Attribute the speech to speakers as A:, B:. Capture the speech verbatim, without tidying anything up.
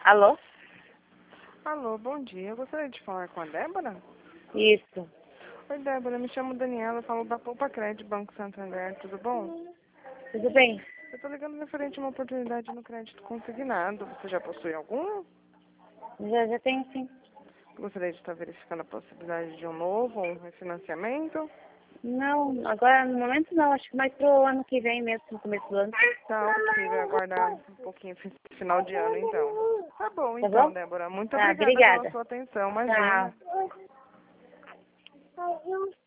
A: Alô?
B: Alô, bom dia. Eu gostaria de falar com a Débora.
A: Isso.
B: Oi, Débora. Me chamo Daniela. Falo da Poupa Crédito Banco Santander. Tudo bom?
A: Tudo bem?
B: Eu tô ligando referente a uma oportunidade no crédito consignado. Você já possui algum?
A: Já, já tenho sim.
B: Gostaria de estar verificando a possibilidade de um novo ou um refinanciamento.
A: Não, agora no momento não. Acho que mais pro ano que vem mesmo, no começo do ano.
B: Tá, ok. Vai aguardar um pouquinho fi- final de ano, então. Tá bom,
A: Tá
B: então,
A: bom?
B: Débora. Muito
A: Tá,
B: obrigada pela
A: obrigada.
B: sua atenção. Imagina.
A: Tchau.